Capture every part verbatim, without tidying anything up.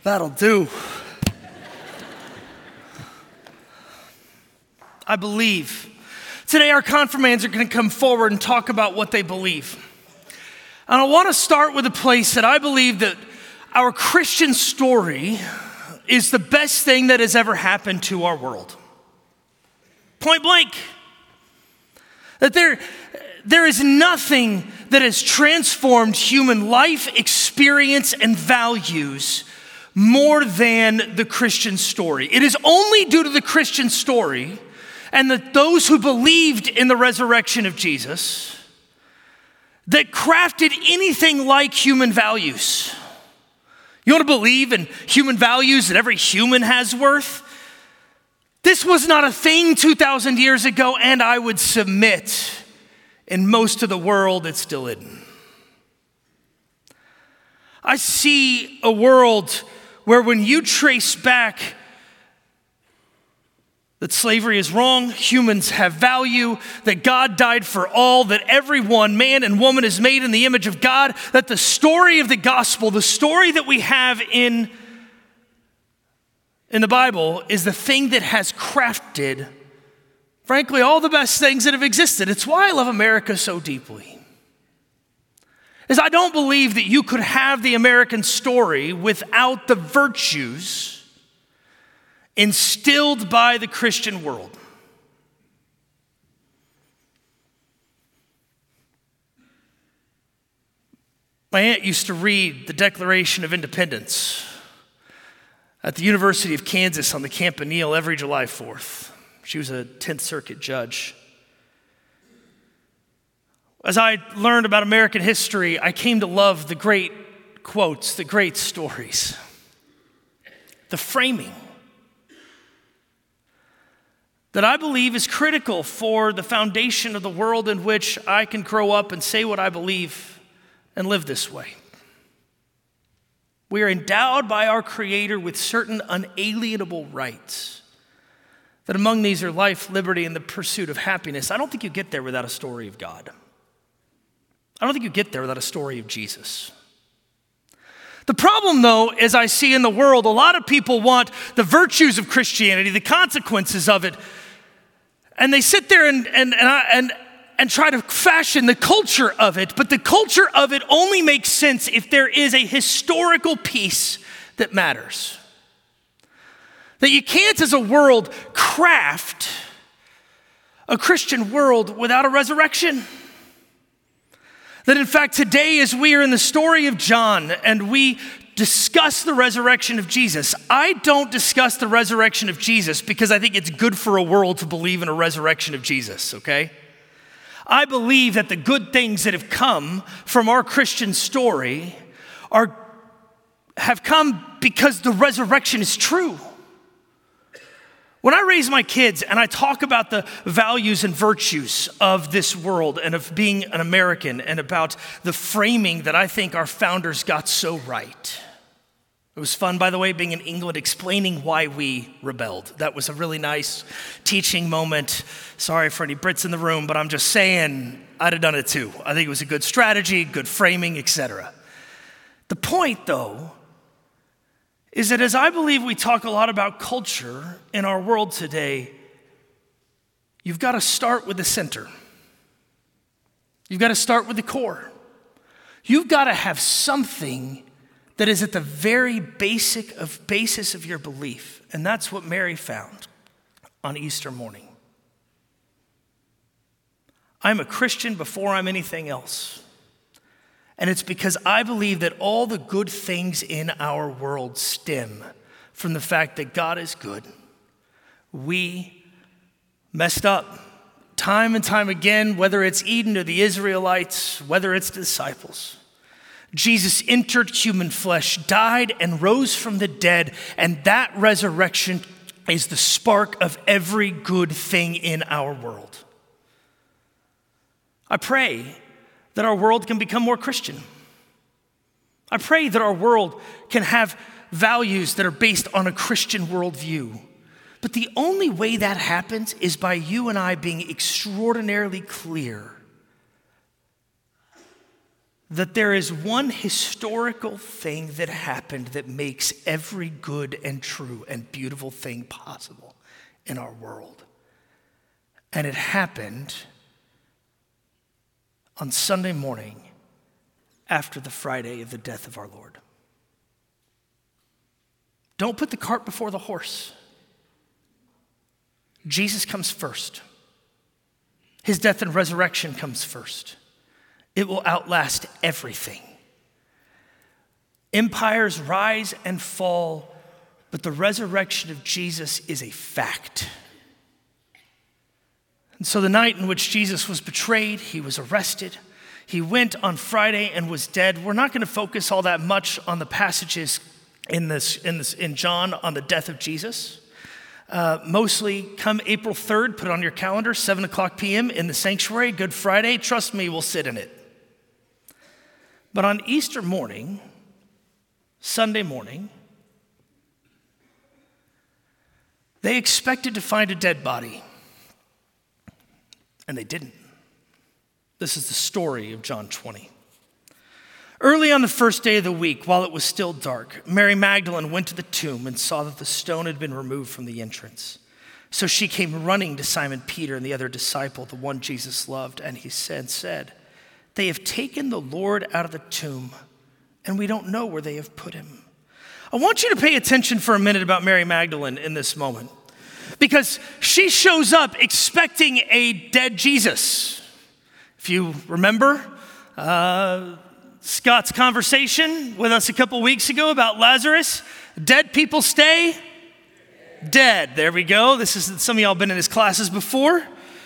That'll do. I believe. Today our confirmands are going to come forward and talk about what they believe. And I want to start with a place that I believe that our Christian story is the best thing that has ever happened to our world. Point blank. That there, there is nothing that has transformed human life, experience, and values more than the Christian story. It is only due to the Christian story and that those who believed in the resurrection of Jesus that crafted anything like human values. You want to believe in human values, that every human has worth? This was not a thing two thousand years ago, and I would submit in most of the world it still isn't. I see a world where when you trace back that slavery is wrong, humans have value, that God died for all, that everyone, man and woman, is made in the image of God, that the story of the gospel, the story that we have in, in the Bible is the thing that has crafted, frankly, all the best things that have existed. It's why I love America so deeply. Is I don't believe that you could have the American story without the virtues instilled by the Christian world. My aunt used to read the Declaration of Independence at the University of Kansas on the Campanile every July fourth. She was a tenth Circuit judge. As I learned about American history, I came to love the great quotes, the great stories, the framing that I believe is critical for the foundation of the world in which I can grow up and say what I believe and live this way. We are endowed by our Creator with certain unalienable rights, that among these are life, liberty, and the pursuit of happiness. I don't think you get there without a story of God. I don't think you get there without a story of Jesus. The problem, though, as I see in the world, a lot of people want the virtues of Christianity, the consequences of it, and they sit there and and and and, and try to fashion the culture of it, but the culture of it only makes sense if there is a historical piece that matters. That you can't, as a world, craft a Christian world without a resurrection. That in fact today, as we are in the story of John and we discuss the resurrection of Jesus, I don't discuss the resurrection of Jesus because I think it's good for a world to believe in a resurrection of Jesus, okay? I believe that the good things that have come from our Christian story are have come because the resurrection is true. When I raise my kids and I talk about the values and virtues of this world and of being an American and about the framing that I think our founders got so right. It was fun, by the way, being in England, explaining why we rebelled. That was a really nice teaching moment. Sorry for any Brits in the room, but I'm just saying I'd have done it too. I think it was a good strategy, good framing, et cetera. The point, though, is that as I believe we talk a lot about culture in our world today, you've got to start with the center. You've got to start with the core. You've got to have something that is at the very basic of basis of your belief, and that's what Mary found on Easter morning. I'm a Christian before I'm anything else. And it's because I believe that all the good things in our world stem from the fact that God is good. We messed up time and time again, whether it's Eden or the Israelites, whether it's the disciples. Jesus entered human flesh, died and rose from the dead, and that resurrection is the spark of every good thing in our world. I pray that our world can become more Christian. I pray that our world can have values that are based on a Christian worldview. But the only way that happens is by you and I being extraordinarily clear that there is one historical thing that happened that makes every good and true and beautiful thing possible in our world. And it happened on Sunday morning after the Friday of the death of our Lord. Don't put the cart before the horse. Jesus comes first. His death and resurrection comes first. It will outlast everything. Empires rise and fall, but the resurrection of Jesus is a fact. And so the night in which Jesus was betrayed, he was arrested. He went on Friday and was dead. We're not going to focus all that much on the passages in this in this in John on the death of Jesus. Uh, mostly come April third, put it on your calendar, seven o'clock p.m. in the sanctuary, Good Friday. Trust me, we'll sit in it. But on Easter morning, Sunday morning, they expected to find a dead body, and they didn't. This is the story of John twenty. Early on the first day of the week, while it was still dark, Mary Magdalene went to the tomb and saw that the stone had been removed from the entrance. So she came running to Simon Peter and the other disciple, the one Jesus loved, and he said, said, "They have taken the Lord out of the tomb, and we don't know where they have put him." I want you to pay attention for a minute about Mary Magdalene in this moment, because she shows up expecting a dead Jesus. If you remember, uh, Scott's conversation with us a couple weeks ago about Lazarus. Dead people stay dead. There we go. This is, some of y'all been in his classes before.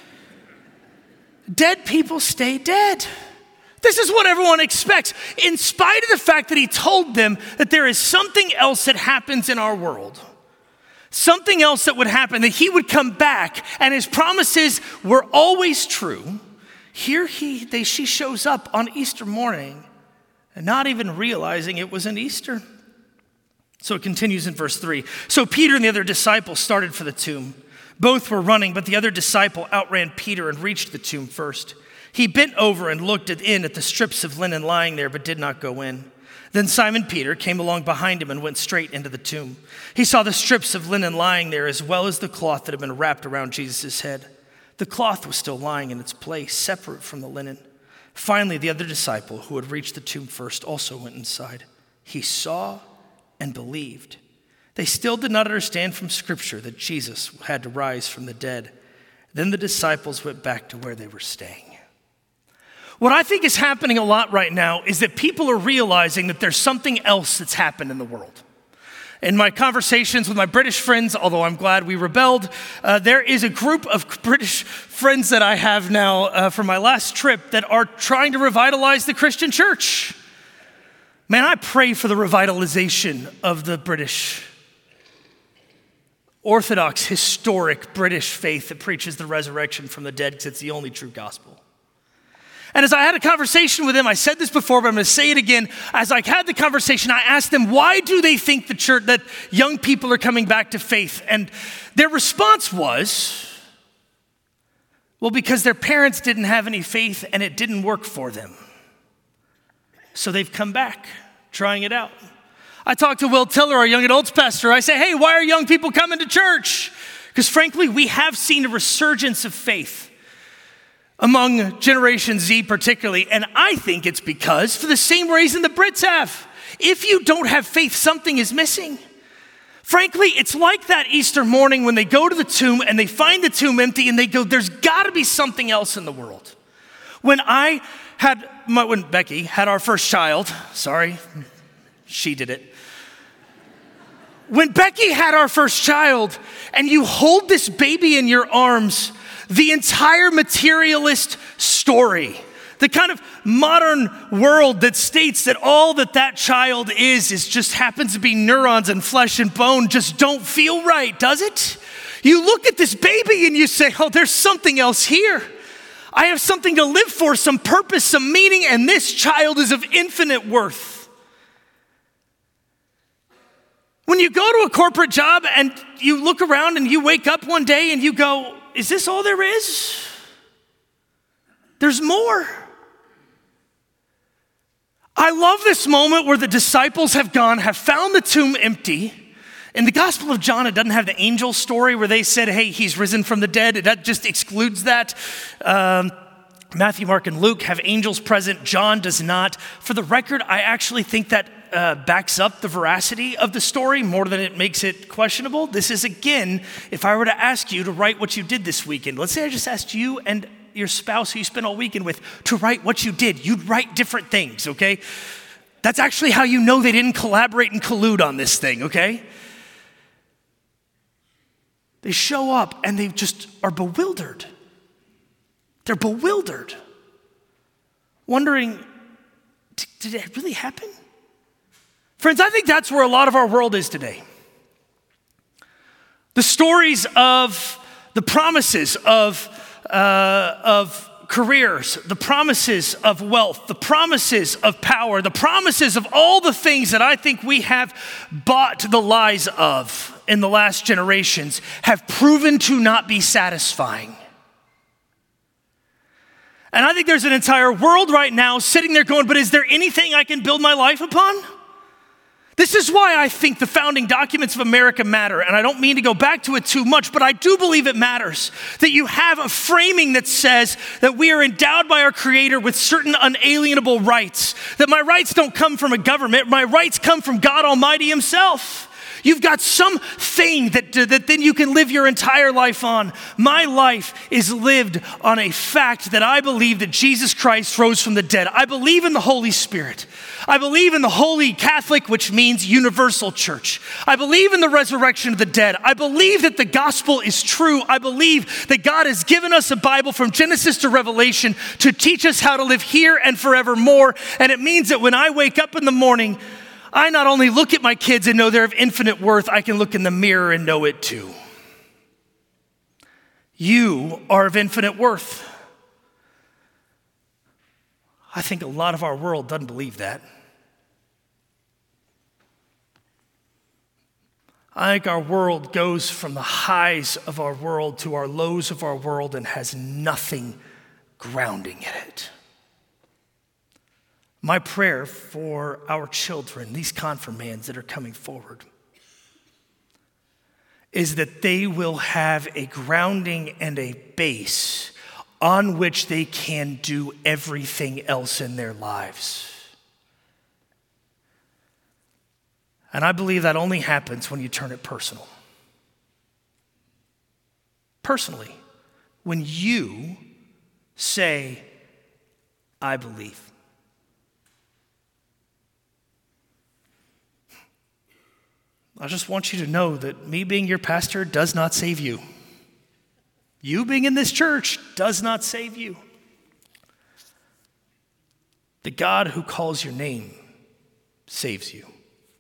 Dead people stay dead. This is what everyone expects, in spite of the fact that he told them that there is something else that happens in our world. Something else that would happen, that he would come back, and his promises were always true. Here he, they, she shows up on Easter morning, and not even realizing it was an Easter. So it continues in verse three. So Peter and the other disciple started for the tomb. Both were running, but the other disciple outran Peter and reached the tomb first. He bent over and looked in at the strips of linen lying there, but did not go in. Then Simon Peter came along behind him and went straight into the tomb. He saw the strips of linen lying there, as well as the cloth that had been wrapped around Jesus' head. The cloth was still lying in its place, separate from the linen. Finally, the other disciple, who had reached the tomb first, also went inside. He saw and believed. They still did not understand from Scripture that Jesus had to rise from the dead. Then the disciples went back to where they were staying. What I think is happening a lot right now is that people are realizing that there's something else that's happened in the world. In my conversations with my British friends, although I'm glad we rebelled, uh, there is a group of British friends that I have now uh, from my last trip that are trying to revitalize the Christian church. Man, I pray for the revitalization of the British Orthodox, historic British faith that preaches the resurrection from the dead, because it's the only true gospel. And as I had a conversation with them, I said this before, but I'm going to say it again. As I had the conversation, I asked them, why do they think the church, that young people are coming back to faith? And their response was, well, because their parents didn't have any faith and it didn't work for them. So they've come back, trying it out. I talked to Will Tiller, our young adults pastor. I say, hey, why are young people coming to church? Because frankly, we have seen a resurgence of faith among Generation Z particularly, and I think it's because, for the same reason the Brits have, if you don't have faith, something is missing. Frankly, it's like that Easter morning when they go to the tomb and they find the tomb empty and they go, there's got to be something else in the world. When I had, my, when Becky had our first child, sorry, she did it. When Becky had our first child and you hold this baby in your arms, the entire materialist story, the kind of modern world that states that all that that child is, is just happens to be neurons and flesh and bone, just don't feel right, does it? You look at this baby and you say, oh, there's something else here. I have something to live for, some purpose, some meaning, and this child is of infinite worth. When you go to a corporate job and you look around and you wake up one day and you go, is this all there is? There's more. I love this moment where the disciples have gone, have found the tomb empty. In the Gospel of John, it doesn't have the angel story where they said, hey, he's risen from the dead. That just excludes that. Um, Matthew, Mark, and Luke have angels present. John does not. For the record, I actually think that uh, backs up the veracity of the story more than it makes it questionable. This is, again, if I were to ask you to write what you did this weekend. Let's say I just asked you and your spouse who you spent all weekend with to write what you did. You'd write different things, okay? That's actually how you know they didn't collaborate and collude on this thing, okay? They show up and they just are bewildered. They're bewildered, wondering, did it really happen? Friends, I think that's where a lot of our world is today. The stories of the promises of, uh, of careers, the promises of wealth, the promises of power, the promises of all the things that I think we have bought the lies of in the last generations have proven to not be satisfying. And I think there's an entire world right now sitting there going, but is there anything I can build my life upon? This is why I think the founding documents of America matter. And I don't mean to go back to it too much, but I do believe it matters. That you have a framing that says that we are endowed by our Creator with certain unalienable rights. That my rights don't come from a government, my rights come from God Almighty Himself. You've got something that, that then you can live your entire life on. My life is lived on a fact that I believe that Jesus Christ rose from the dead. I believe in the Holy Spirit. I believe in the Holy Catholic, which means universal church. I believe in the resurrection of the dead. I believe that the gospel is true. I believe that God has given us a Bible from Genesis to Revelation to teach us how to live here and forevermore. And it means that when I wake up in the morning, I not only look at my kids and know they're of infinite worth, I can look in the mirror and know it too. You are of infinite worth. I think a lot of our world doesn't believe that. I think our world goes from the highs of our world to our lows of our world and has nothing grounding in it. My prayer for our children, these confirmands that are coming forward, is that they will have a grounding and a base on which they can do everything else in their lives. And I believe that only happens when you turn it personal. Personally, when you say, I believe. I just want you to know that me being your pastor does not save you. You being in this church does not save you. The God who calls your name saves you.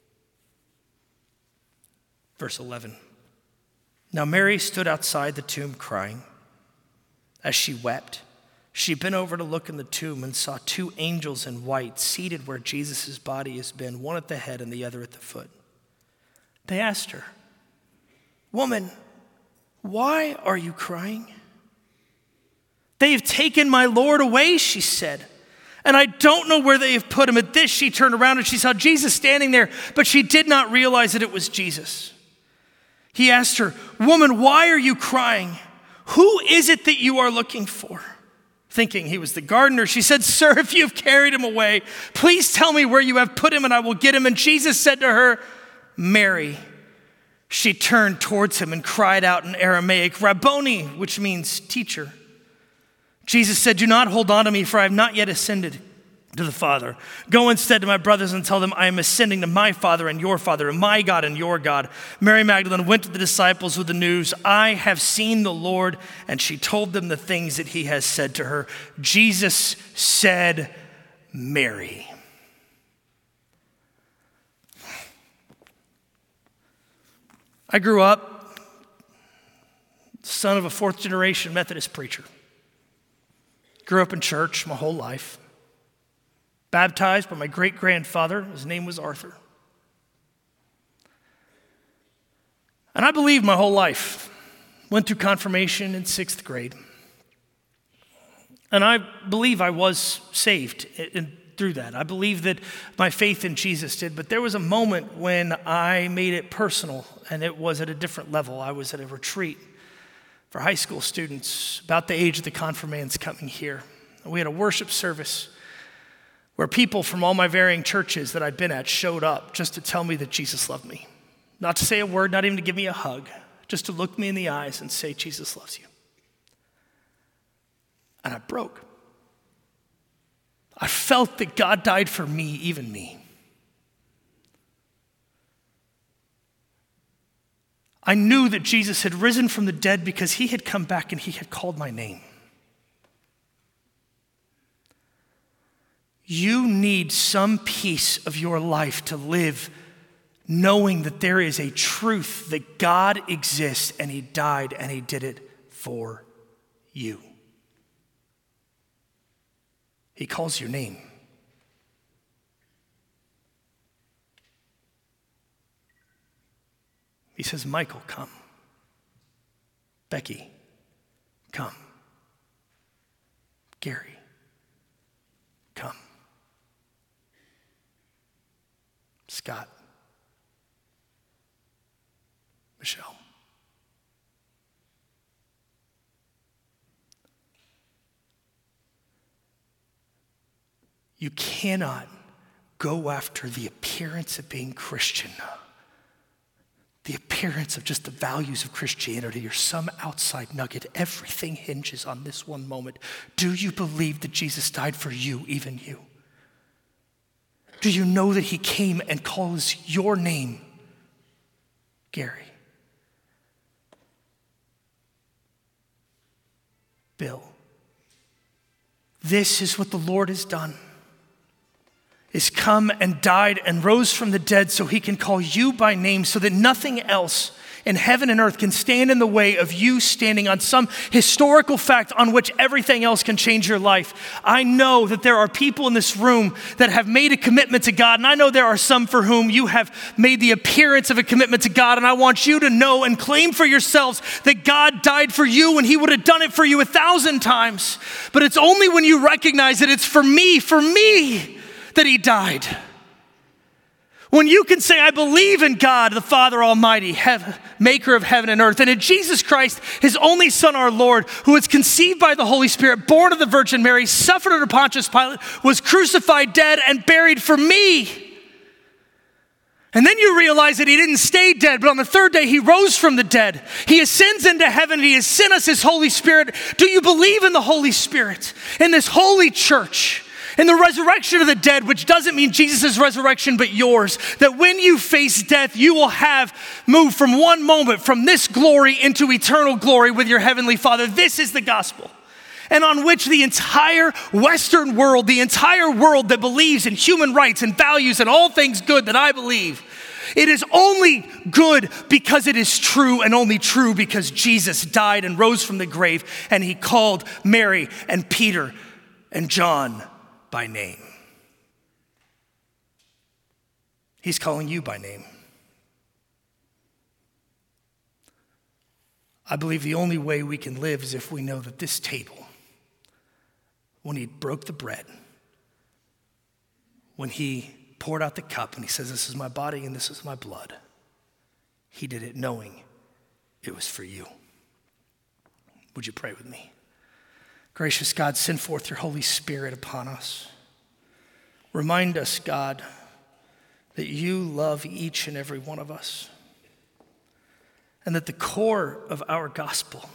Verse eleven. Now Mary stood outside the tomb crying. As she wept, she bent over to look in the tomb and saw two angels in white seated where Jesus' body has been, one at the head and the other at the foot. They asked her, "Woman, why are you crying?" "They have taken my Lord away," she said, "and I don't know where they have put him." At this, she turned around and she saw Jesus standing there, but she did not realize that it was Jesus. He asked her, "Woman, why are you crying? Who is it that you are looking for?" Thinking he was the gardener, she said, "Sir, if you have carried him away, please tell me where you have put him and I will get him." And Jesus said to her, "Mary." She turned towards him and cried out in Aramaic, "Rabboni," which means teacher. Jesus said, "Do not hold on to me, for I have not yet ascended to the Father. Go instead to my brothers and tell them I am ascending to my Father and your Father, and my God and your God." Mary Magdalene went to the disciples with the news, "I have seen the Lord," and she told them the things that he has said to her. Jesus said, "Mary." I grew up son of a fourth generation Methodist preacher. Grew up in church my whole life. Baptized by my great-grandfather. His name was Arthur. And I believed my whole life. Went through confirmation in sixth grade. And I believe I was saved. And through that. I believe that my faith in Jesus did, but there was a moment when I made it personal, and it was at a different level. I was at a retreat for high school students, about the age of the confirmands coming here. We had a worship service where people from all my varying churches that I'd been at showed up just to tell me that Jesus loved me. Not to say a word, not even to give me a hug, just to look me in the eyes and say, Jesus loves you. And I broke. I felt that God died for me, even me. I knew that Jesus had risen from the dead because he had come back and he had called my name. You need some piece of your life to live knowing that there is a truth that God exists and he died and he did it for you. He calls your name. He says, Michael, come. Becky, come. Gary, come. Scott, Michelle. You cannot go after the appearance of being Christian, the appearance of just the values of Christianity or some outside nugget. Everything hinges on this one moment. Do you believe that Jesus died for you, even you? Do you know that he came and calls your name, Gary, Bill? This is what the Lord has done. Is come and died and rose from the dead so he can call you by name, so that nothing else in heaven and earth can stand in the way of you standing on some historical fact on which everything else can change your life. I know that there are people in this room that have made a commitment to God, and I know there are some for whom you have made the appearance of a commitment to God, and I want you to know and claim for yourselves that God died for you and he would have done it for you a thousand times. But it's only when you recognize that it's for me, for me, that he died. When you can say, I believe in God, the Father Almighty, heaven, maker of heaven and earth, and in Jesus Christ, his only Son, our Lord, who was conceived by the Holy Spirit, born of the Virgin Mary, suffered under Pontius Pilate, was crucified, dead, and buried for me. And then you realize that he didn't stay dead, but on the third day he rose from the dead. He ascends into heaven, and he has sent us his Holy Spirit. Do you believe in the Holy Spirit, in this holy church? In the resurrection of the dead, which doesn't mean Jesus' resurrection, but yours, that when you face death, you will have moved from one moment, from this glory into eternal glory with your heavenly Father. This is the gospel, and on which the entire Western world, the entire world that believes in human rights and values and all things good that I believe, it is only good because it is true, and only true because Jesus died and rose from the grave, and he called Mary and Peter and John by name. He's calling you by name. I believe the only way we can live is if we know that this table, when he broke the bread, when he poured out the cup and he says, this is my body and this is my blood, he did it knowing it was for you. Would you pray with me? Gracious God, send forth your Holy Spirit upon us. Remind us, God, that you love each and every one of us, and that the core of our gospel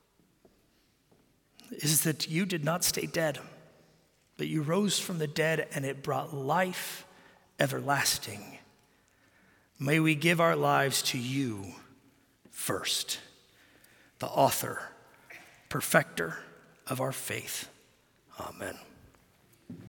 is that you did not stay dead, but you rose from the dead, and it brought life everlasting. May we give our lives to you first, the author, perfecter of our faith. Amen.